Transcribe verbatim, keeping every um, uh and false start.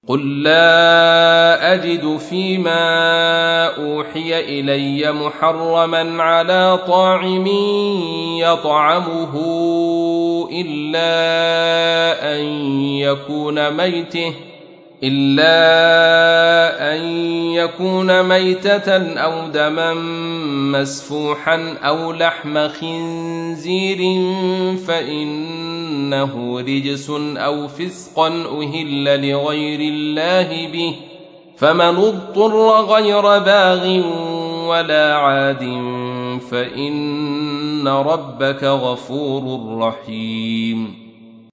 قل لا أجد فيما أوحي إلي محرما على طاعم يطعمه إلا أن يكون ميتة إلا أن يكون ميتة أو دما مسفوحا أو لحم خنزير فإنه رجس أو فسقا أهل لغير الله به فمن اضطر غير باغ ولا عاد فإن ربك غفور رحيم.